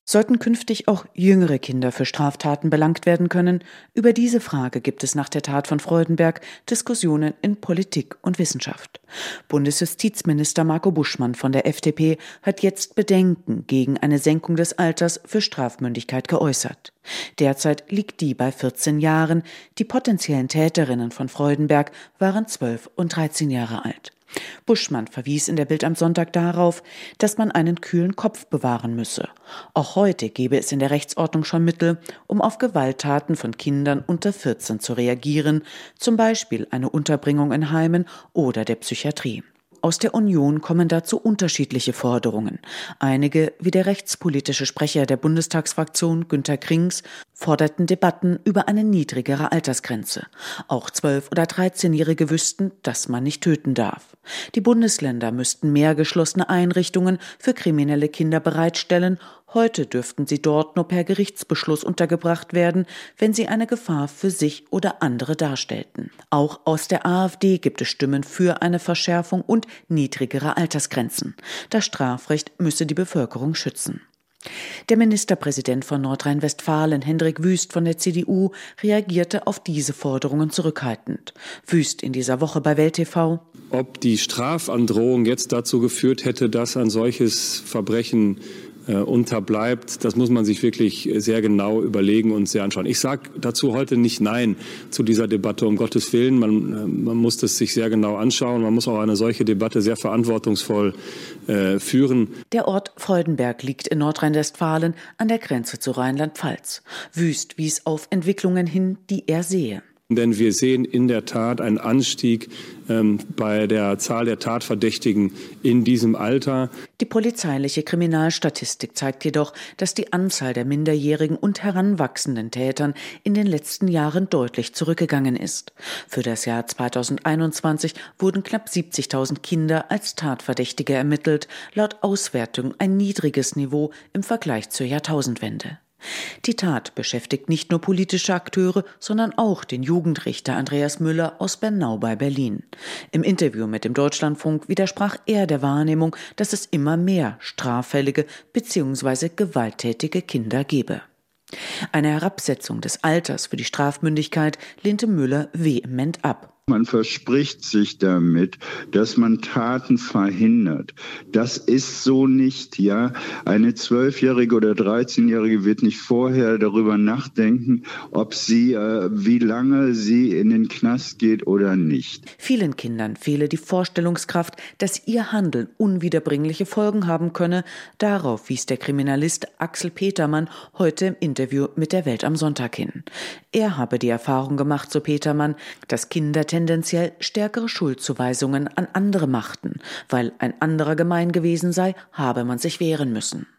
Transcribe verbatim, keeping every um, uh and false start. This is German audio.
Sollten künftig auch jüngere Kinder für Straftaten belangt werden können? Über diese Frage gibt es nach der Tat von Freudenberg Diskussionen in Politik und Wissenschaft. Bundesjustizminister Marco Buschmann von der F D P hat jetzt Bedenken gegen eine Senkung des Alters für Strafmündigkeit geäußert. Derzeit liegt die bei vierzehn Jahren. Die potenziellen Täterinnen von Freudenberg waren zwölf und dreizehn Jahre alt. Buschmann verwies in der Bild am Sonntag darauf, dass man einen kühlen Kopf bewahren müsse. Auch heute gebe es in der Rechtsordnung schon Mittel, um auf Gewalttaten von Kindern unter vierzehn zu reagieren, zum Beispiel eine Unterbringung in Heimen oder der Psychiatrie. Aus der Union kommen dazu unterschiedliche Forderungen. Einige, wie der rechtspolitische Sprecher der Bundestagsfraktion Günter Krings, forderten Debatten über eine niedrigere Altersgrenze. Auch zwölf- oder dreizehnjährige wüssten, dass man nicht töten darf. Die Bundesländer müssten mehr geschlossene Einrichtungen für kriminelle Kinder bereitstellen. Heute dürften sie dort nur per Gerichtsbeschluss untergebracht werden, wenn sie eine Gefahr für sich oder andere darstellten. Auch aus der AfD gibt es Stimmen für eine Verschärfung und niedrigere Altersgrenzen. Das Strafrecht müsse die Bevölkerung schützen. Der Ministerpräsident von Nordrhein-Westfalen, Hendrik Wüst von der C D U, reagierte auf diese Forderungen zurückhaltend. Wüst in dieser Woche bei Welt T V: Ob die Strafandrohung jetzt dazu geführt hätte, dass ein solches Verbrechen äh, unterbleibt, das muss man sich wirklich sehr genau überlegen und sehr anschauen. Ich sage dazu heute nicht Nein zu dieser Debatte, um Gottes Willen. Man, man muss das sich sehr genau anschauen. Man muss auch eine solche Debatte sehr verantwortungsvoll äh, führen. Der Ort Freudenberg liegt in Nordrhein-Westfalen an der Grenze zu Rheinland-Pfalz. Wüst wies auf Entwicklungen hin, die er sehe. Denn wir sehen in der Tat einen Anstieg ähm, bei der Zahl der Tatverdächtigen in diesem Alter. Die polizeiliche Kriminalstatistik zeigt jedoch, dass die Anzahl der minderjährigen und heranwachsenden Tätern in den letzten Jahren deutlich zurückgegangen ist. Für das Jahr zweitausendeinundzwanzig wurden knapp siebzigtausend Kinder als Tatverdächtige ermittelt, laut Auswertung ein niedriges Niveau im Vergleich zur Jahrtausendwende. Die Tat beschäftigt nicht nur politische Akteure, sondern auch den Jugendrichter Andreas Müller aus Bernau bei Berlin. Im Interview mit dem Deutschlandfunk widersprach er der Wahrnehmung, dass es immer mehr straffällige bzw. gewalttätige Kinder gebe. Eine Herabsetzung des Alters für die Strafmündigkeit lehnte Müller vehement ab. Man verspricht sich damit, dass man Taten verhindert. Das ist so nicht, ja. Eine zwölfjährige oder dreizehnjährige wird nicht vorher darüber nachdenken, ob sie, äh, wie lange sie in den Knast geht oder nicht. Vielen Kindern fehle die Vorstellungskraft, dass ihr Handeln unwiederbringliche Folgen haben könne. Darauf wies der Kriminalist Axel Petermann heute im Interview mit der Welt am Sonntag hin. Er habe die Erfahrung gemacht, so Petermann, dass Kinder tendenziell stärkere Schuldzuweisungen an andere machten. Weil ein anderer gemein gewesen sei, habe man sich wehren müssen.